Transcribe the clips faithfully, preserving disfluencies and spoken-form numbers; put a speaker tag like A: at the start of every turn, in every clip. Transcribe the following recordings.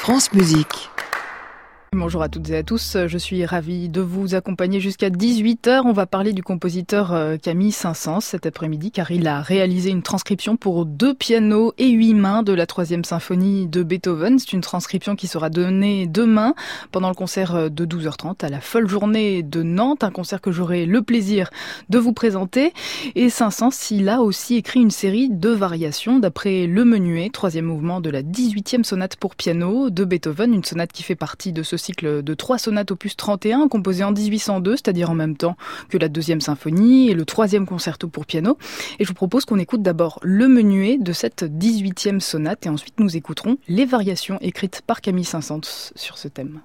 A: France Musique.
B: Bonjour à toutes et à tous, je suis ravie de vous accompagner jusqu'à dix-huit heures. On va parler du compositeur Camille Saint-Saëns cet après-midi car il a réalisé une transcription pour deux pianos et huit mains de la troisième symphonie de Beethoven. C'est une transcription qui sera donnée demain pendant le concert de douze heures trente à la Folle Journée de Nantes, un concert que j'aurai le plaisir de vous présenter. Et Saint-Saëns, il a aussi écrit une série de variations d'après le Menuet, troisième mouvement de la dix-huitième sonate pour piano de Beethoven, une sonate qui fait partie de ce cycle de trois sonates opus trente et un composé en dix-huit cent deux, c'est-à-dire en même temps que la deuxième symphonie et le troisième concerto pour piano. Et je vous propose qu'on écoute d'abord le Menuet de cette dix-huitième sonate et ensuite nous écouterons les variations écrites par Camille Saint-Saëns sur ce thème.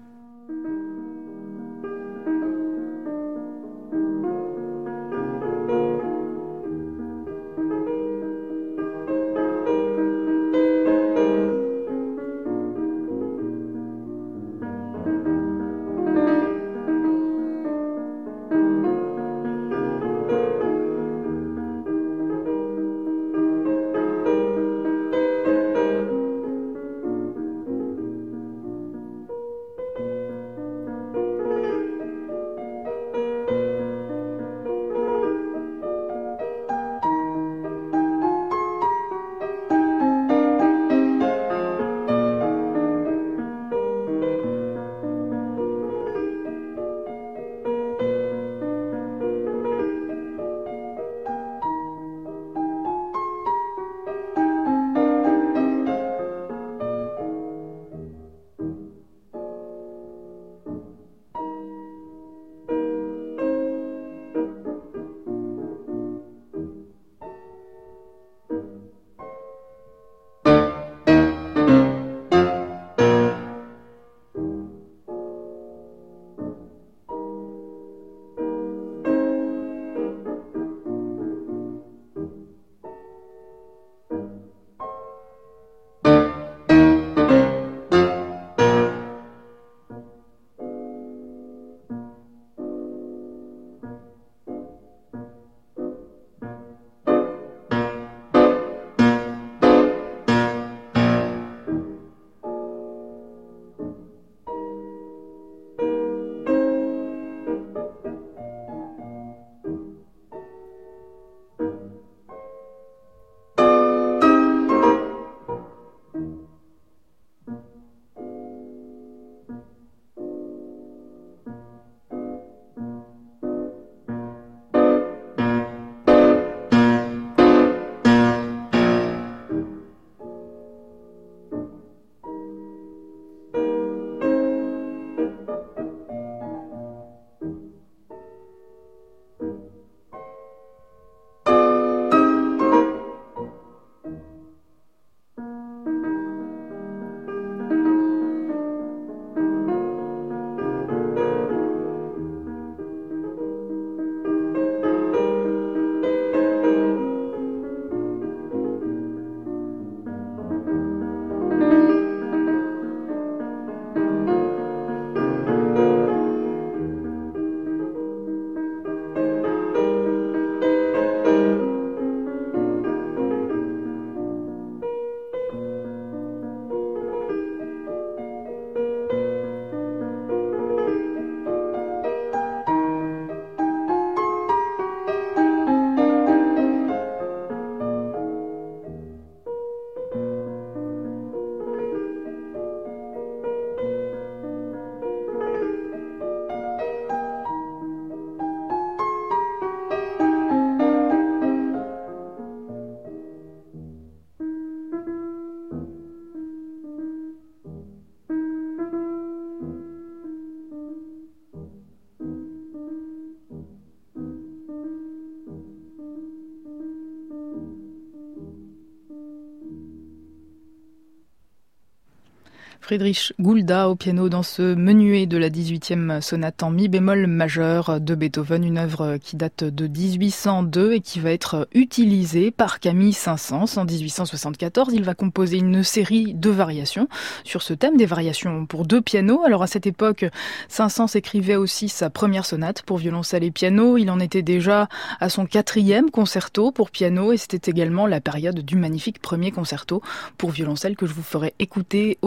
B: Friedrich Gulda au piano dans ce Menuet de la dix-huitième sonate en mi bémol majeur de Beethoven, une œuvre qui date de dix-huit cent deux et qui va être utilisée par Camille Saint-Saëns en dix-huit cent soixante-quatorze. Il va composer une série de variations sur ce thème, des variations pour deux pianos. Alors à cette époque, Saint-Saëns écrivait aussi sa première sonate pour violoncelle et piano. Il en était déjà à son quatrième concerto pour piano et c'était également la période du magnifique premier concerto pour violoncelle que je vous ferai écouter au cours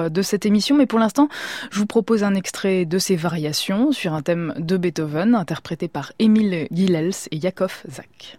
B: de cette émission, mais pour l'instant, je vous propose un extrait de ces variations sur un thème de Beethoven, interprété par Emil Gilels et Yakov Zak.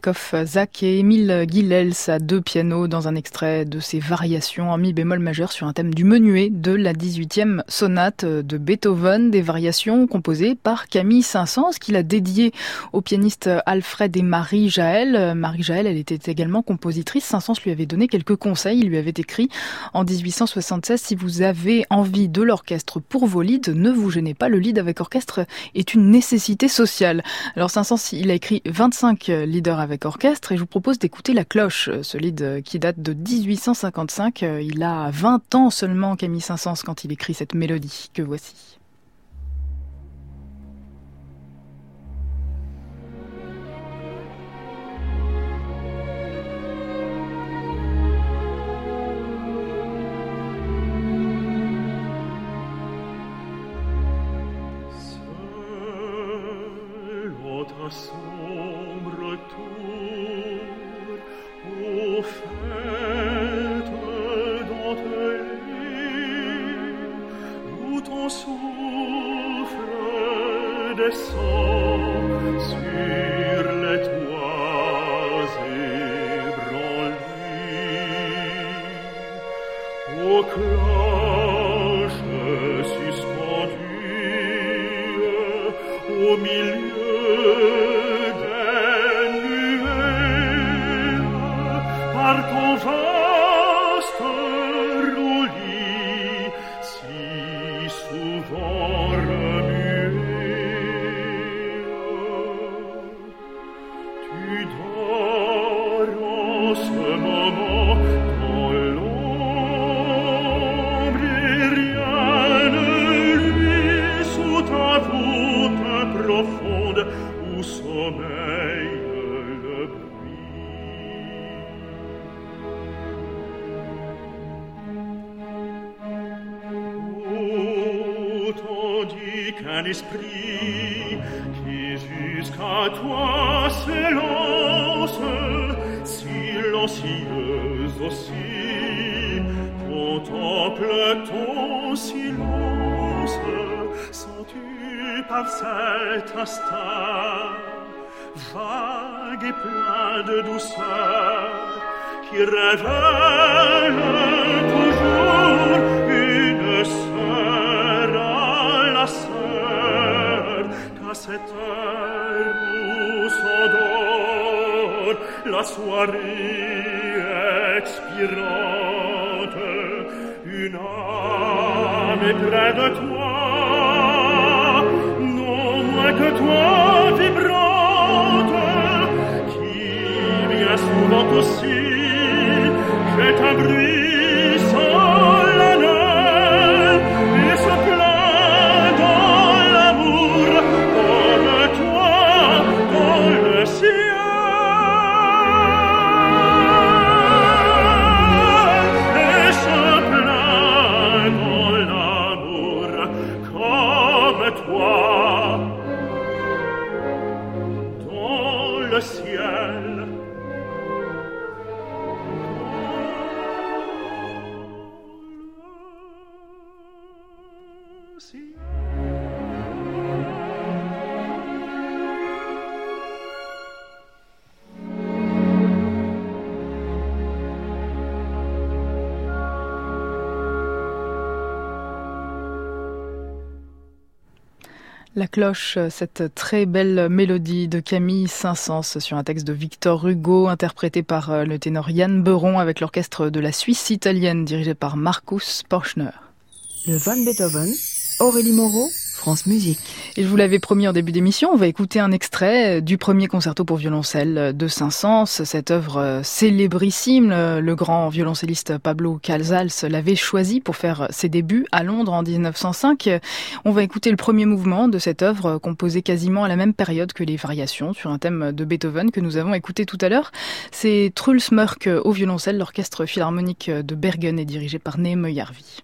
B: Yakov Zak et Émile Guilels à deux pianos dans un extrait de ses variations en mi bémol majeur sur un thème du menuet de la dix-huitième sonate de Beethoven, des variations composées par Camille Saint-Saëns qu'il a dédiées au pianiste Alfred et Marie Jaël. Marie Jaël, elle était également compositrice. Saint-Saëns lui avait donné quelques conseils. Il lui avait écrit en dix-huit cent soixante-seize: si vous avez envie de l'orchestre pour vos lieds, ne vous gênez pas, le lead avec orchestre est une nécessité sociale. Alors Saint-Saëns, il a écrit vingt-cinq leaders avec orchestre et je vous propose d'écouter La Cloche, ce lead qui date de dix-huit cent cinquante-cinq. Il a vingt ans seulement, Camille Saint-Saëns, quand il écrit cette mélodie que voici.
A: Ta sombre tour, ô fête dentelée, où ton souffle descend sur les toits ébranlés, ô cloche suspendue au milieu par ton vaste roulis si souvent remué. Tu dors en ce moment dans l'ombre et rien ne luit sous ta voûte profonde où sommeille le bruit. Tandis qu'un esprit qui jusqu'à toi s'élance, silencieuse aussi, contemple ton silence. Sens-tu par cet instinct vague et plein de douceur qui révèle toujours une sœur à la sœur, qu'à cette heure où s'endort la soirée expirante, une âme est près de toi, non moins que toi vibrante, qui bien souvent aussi fait un bruit solennel et se plaint dans l'amour comme toi dans le ciel, et se plaint dans l'amour comme toi dans le ciel.
B: La Cloche, cette très belle mélodie de Camille Saint-Saëns sur un texte de Victor Hugo, interprété par le ténor Yann Beuron avec l'orchestre de la Suisse italienne dirigé par Markus Porschner.
C: Le Van Beethoven, Aurélie Moreau, France Musique.
B: Et je vous l'avais promis en début d'émission, on va écouter un extrait du premier concerto pour violoncelle de Saint-Saëns, cette œuvre célébrissime. Le grand violoncelliste Pablo Casals l'avait choisi pour faire ses débuts à Londres en dix-neuf cent cinq. On va écouter le premier mouvement de cette œuvre, composée quasiment à la même période que les variations sur un thème de Beethoven que nous avons écouté tout à l'heure. C'est Truls Mørk au violoncelle, l'orchestre philharmonique de Bergen est dirigé par Neeme Järvi.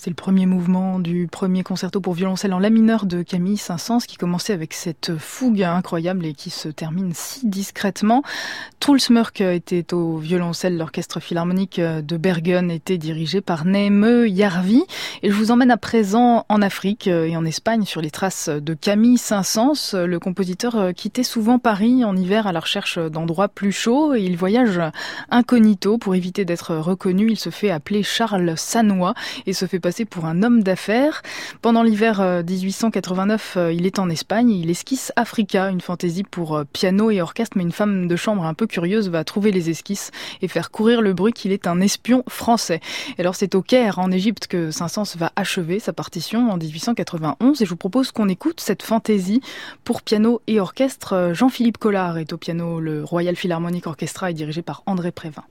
B: C'est le premier mouvement du premier concerto pour violoncelle en la mineur de Camille Saint-Saëns qui commençait avec cette fougue incroyable et qui se termine si discrètement. Truls Mørk était au violoncelle, l'orchestre philharmonique de Bergen était dirigé par Neeme Järvi. Et je vous emmène à présent en Afrique et en Espagne sur les traces de Camille Saint-Saëns. Le compositeur quittait souvent Paris en hiver à la recherche d'endroits plus chauds et il voyage incognito pour éviter d'être reconnu. Il se fait appeler Charles Sanois et se fait passer pour un homme d'affaires. Pendant l'hiver dix-huit cent quatre-vingt-neuf, il est en Espagne, il esquisse Africa, une fantaisie pour piano et orchestre, mais une femme de chambre un peu curieuse va trouver les esquisses et faire courir le bruit qu'il est un espion français. Et alors c'est au Caire, en Égypte, que Saint-Saëns va achever sa partition en dix-huit cent quatre-vingt-onze et je vous propose qu'on écoute cette fantaisie pour piano et orchestre. Jean-Philippe Collard est au piano, le Royal Philharmonic Orchestra est dirigé par André Prévin.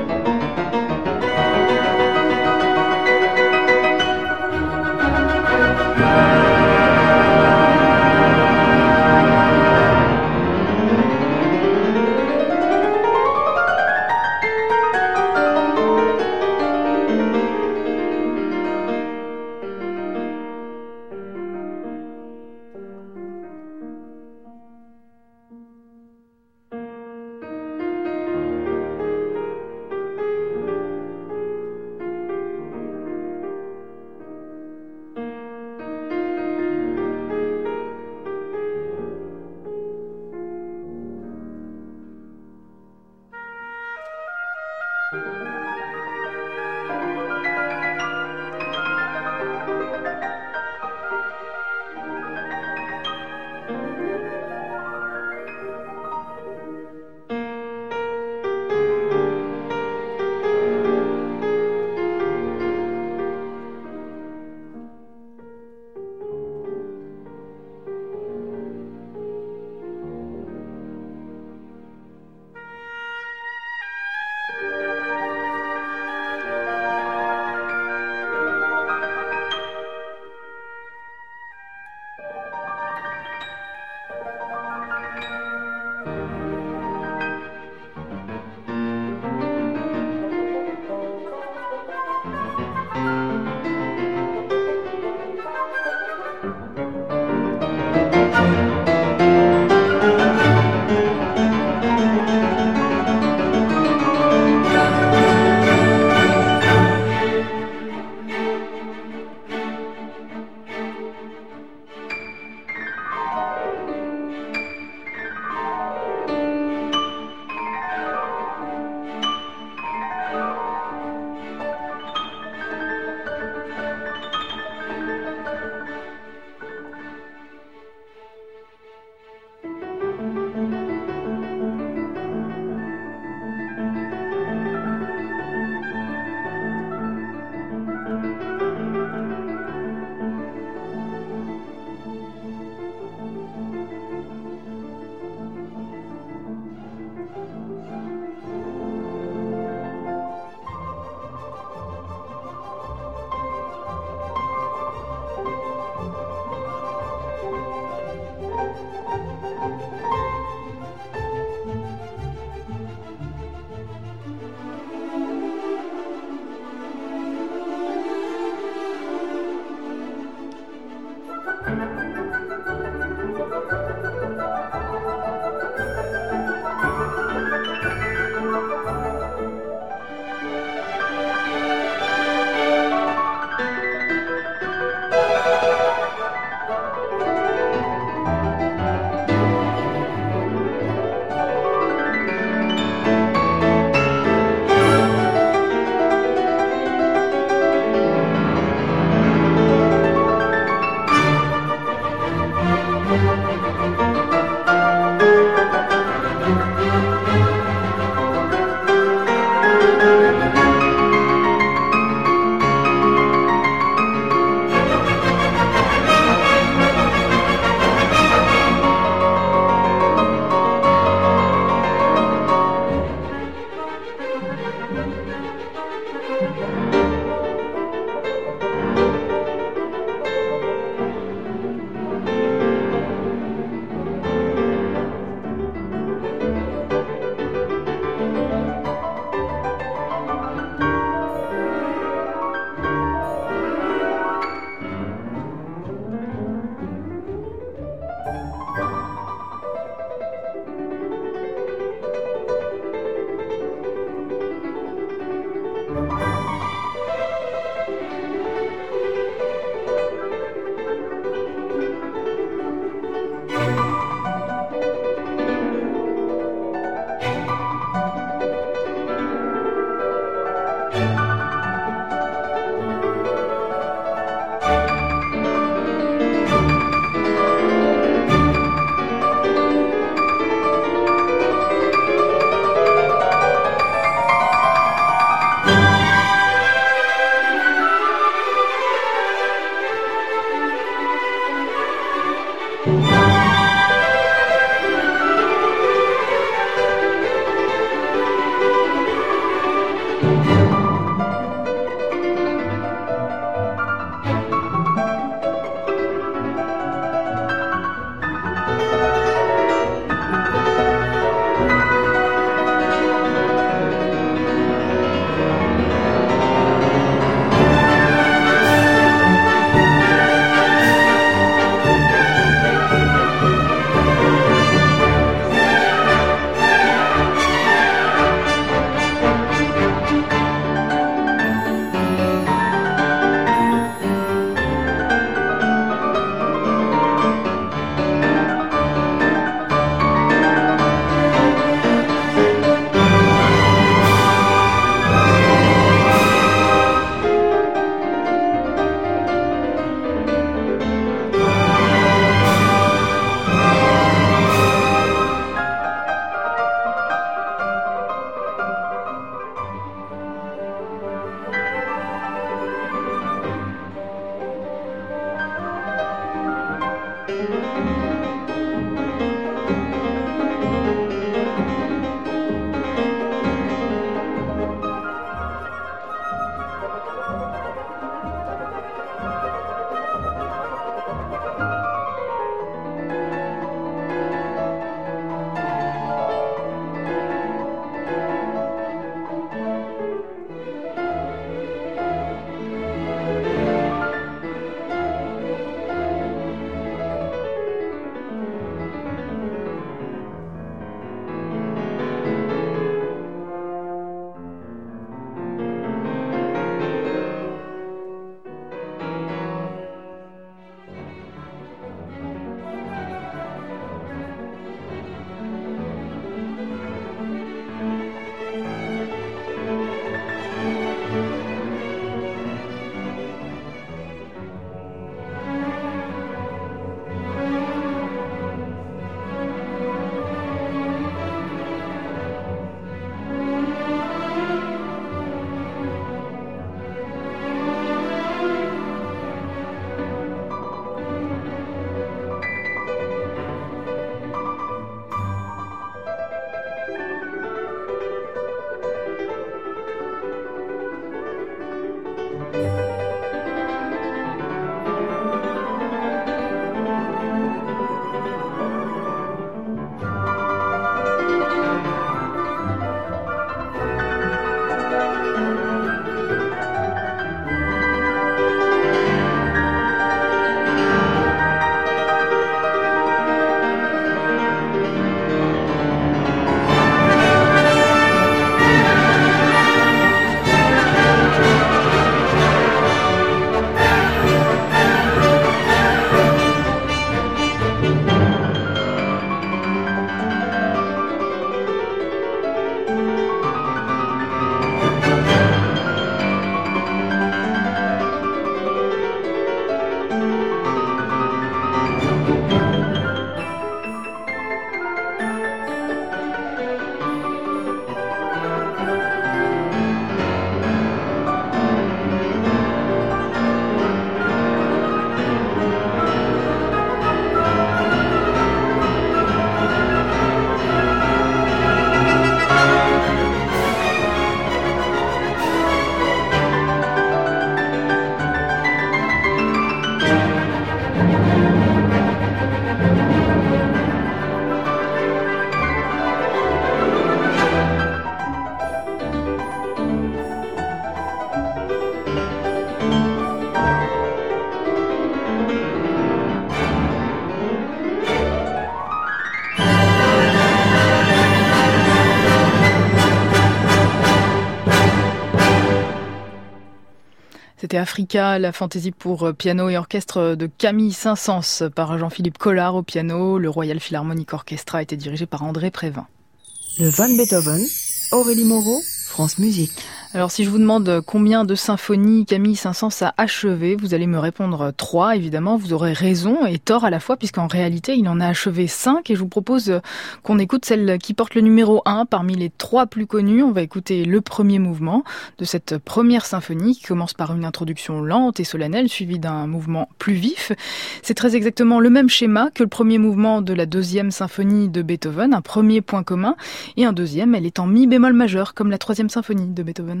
B: C'était Africa, la fantaisie pour piano et orchestre de Camille Saint-Saëns par Jean-Philippe Collard au piano. Le Royal Philharmonic Orchestra était dirigé par André Prévin.
C: Le Van Beethoven, Aurélie Moreau, France Musique.
B: Alors si je vous demande combien de symphonies Camille Saint-Saëns a achevé, vous allez me répondre trois, évidemment. Vous aurez raison et tort à la fois, puisqu'en réalité, il en a achevé cinq. Et je vous propose qu'on écoute celle qui porte le numéro un parmi les trois plus connues. On va écouter le premier mouvement de cette première symphonie qui commence par une introduction lente et solennelle, suivie d'un mouvement plus vif. C'est très exactement le même schéma que le premier mouvement de la deuxième symphonie de Beethoven, un premier point commun, et un deuxième, elle est en mi bémol majeur, comme la troisième symphonie de Beethoven.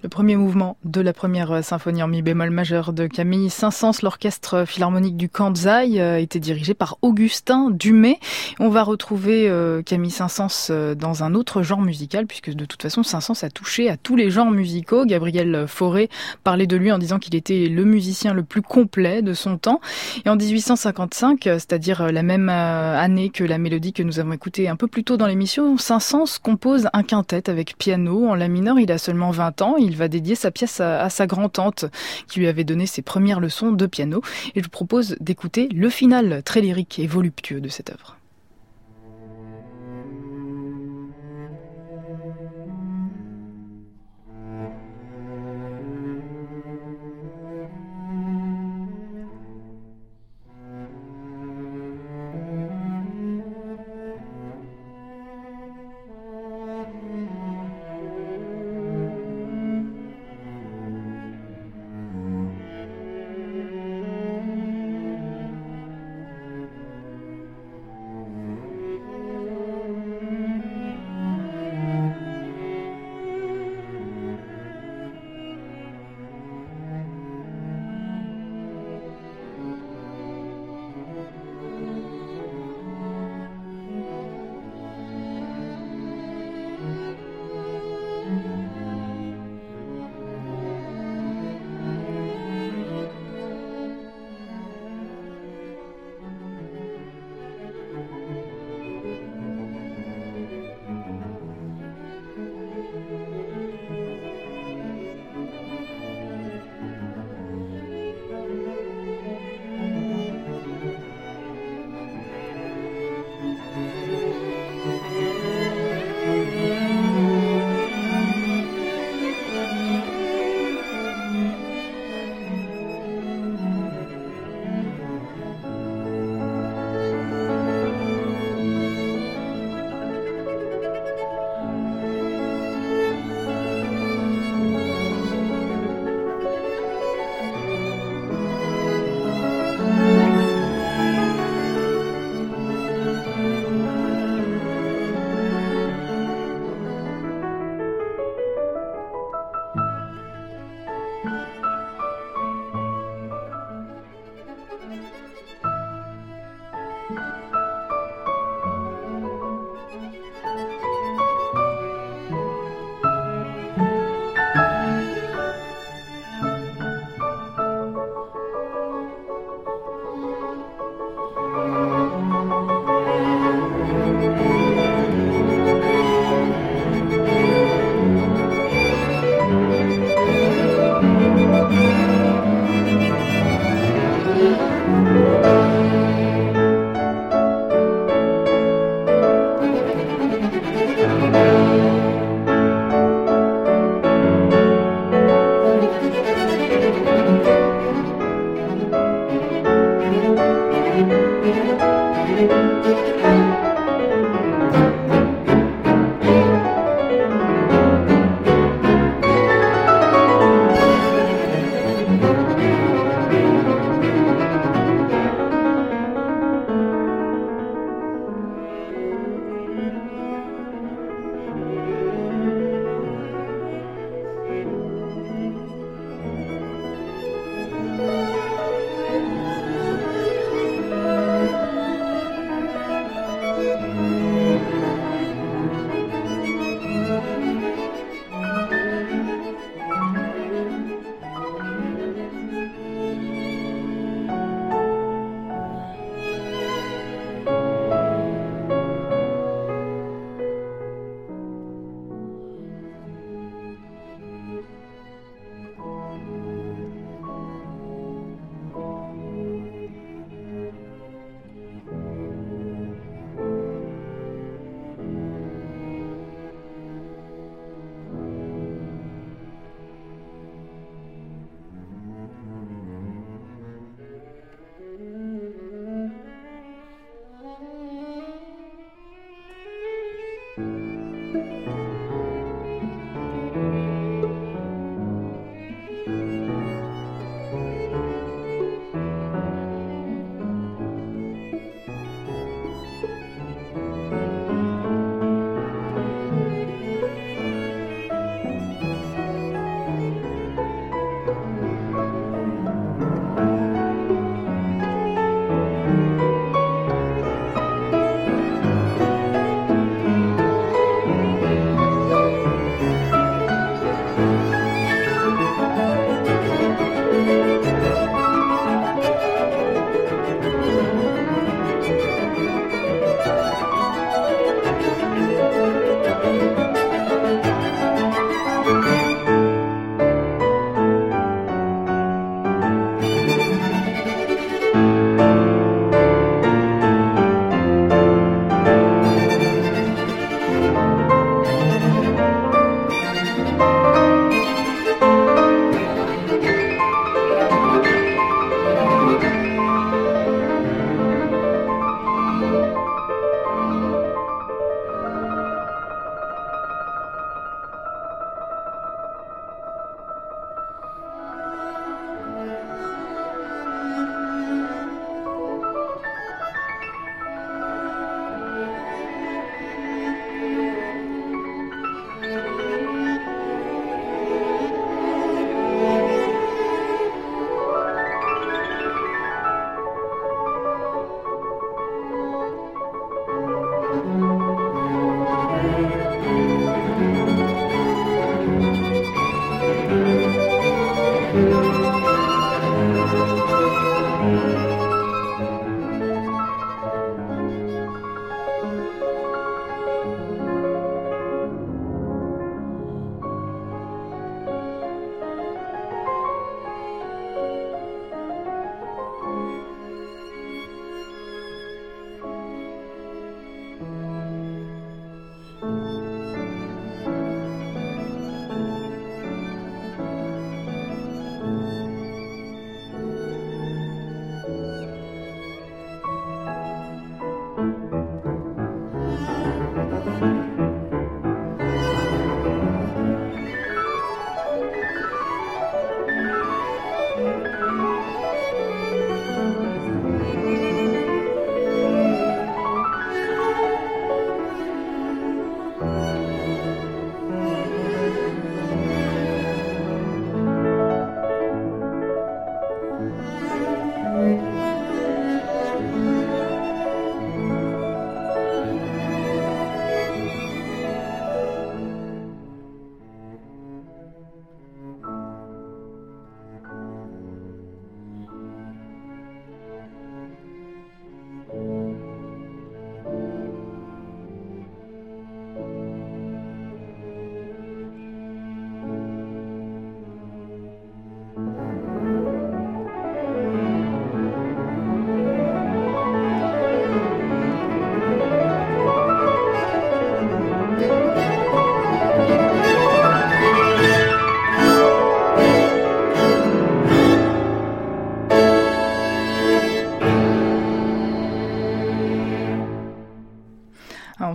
B: Le premier mouvement de la première symphonie en mi bémol majeur de Camille Saint-Saëns, l'orchestre philharmonique du Kansai, a été dirigé par Augustin Dumay. On va retrouver Camille Saint-Saëns dans un autre genre musical, puisque de toute façon Saint-Saëns a touché à tous les genres musicaux. Gabriel Fauré parlait de lui en disant qu'il était le musicien le plus complet de son temps. Et en dix-huit cent cinquante-cinq, c'est-à-dire la même année que la mélodie que nous avons écoutée un peu plus tôt dans l'émission, Saint-Saëns compose un quintet avec piano en la mineur. Il a seulement vingt ans. Il va dédier sa pièce à, à sa grand-tante qui lui avait donné ses premières leçons de piano. Et je vous propose d'écouter le final très lyrique et voluptueux de cette œuvre.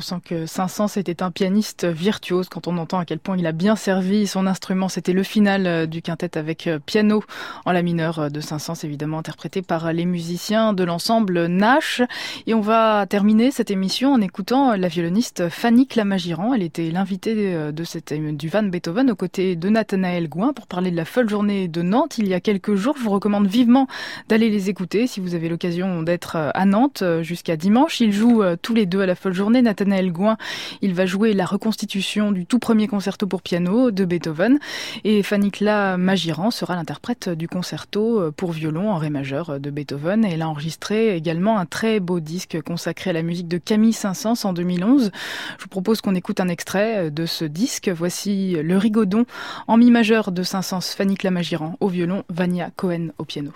B: sent que Saint-Saëns était un pianiste virtuose quand on entend à quel point il a bien servi son instrument. C'était le final du quintet avec piano en la mineure de Saint-Saëns, évidemment interprété par les musiciens de l'ensemble Nash. Et on va terminer cette émission en écoutant la violoniste Fanny Clamagirand. Elle était l'invitée de cette, du Van Beethoven aux côtés de Nathanaël Gouin pour parler de la folle journée de Nantes il y a quelques jours. Je vous recommande vivement d'aller les écouter si vous avez l'occasion d'être à Nantes jusqu'à dimanche. Ils jouent tous les deux à la folle journée. Nathanaël Gouin, il va jouer la reconstitution du tout premier concerto pour piano de Beethoven et Fanny Clamagirand sera l'interprète du concerto pour violon en ré majeur de Beethoven. Et elle a enregistré également un très beau disque consacré à la musique de Camille Saint-Saëns en deux mille onze. Je vous propose qu'on écoute un extrait de ce disque. Voici Le Rigodon en mi majeur de Saint-Saëns, Fanny Clamagirand au violon, Vania Cohen au piano.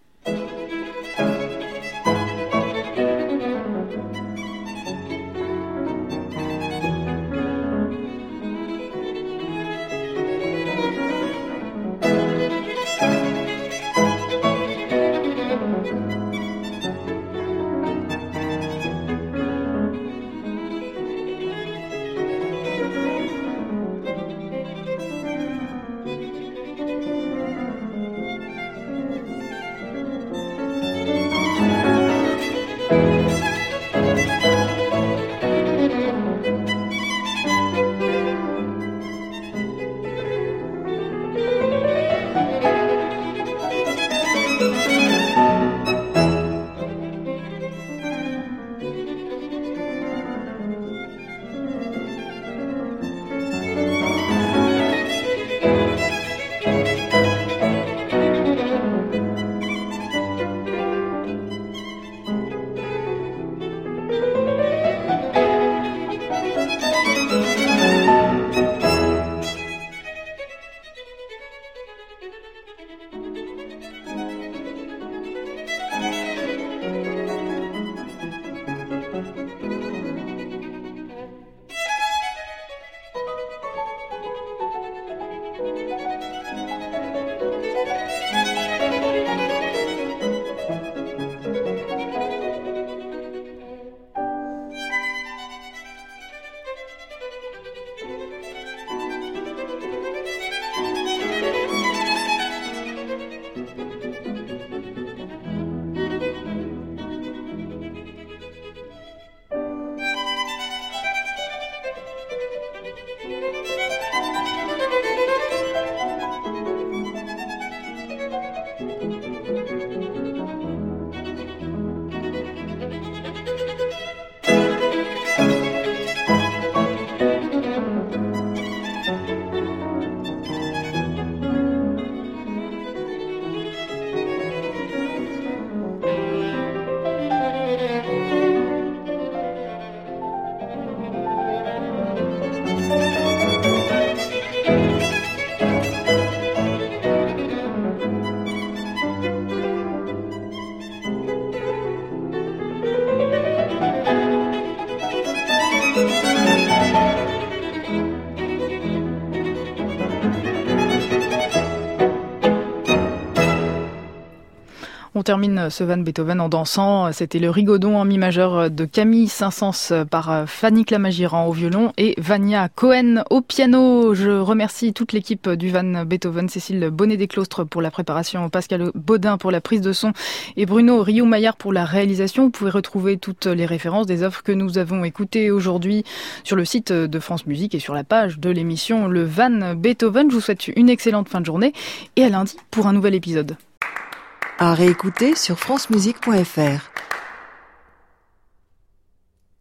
B: On termine ce Van Beethoven en dansant. C'était le Rigodon en mi majeur de Camille Saint-Saëns par Fanny Clamagirand au violon et Vania Cohen au piano. Je remercie toute l'équipe du Van Beethoven, Cécile Bonnet-Desclostres pour la préparation, Pascal Baudin pour la prise de son et Bruno Rio-Maillard pour la réalisation. Vous pouvez retrouver toutes les références des œuvres que nous avons écoutées aujourd'hui sur le site de France Musique et sur la page de l'émission Le Van Beethoven. Je vous souhaite une excellente fin de journée et à lundi pour un nouvel épisode.
C: À réécouter sur francemusique point f r.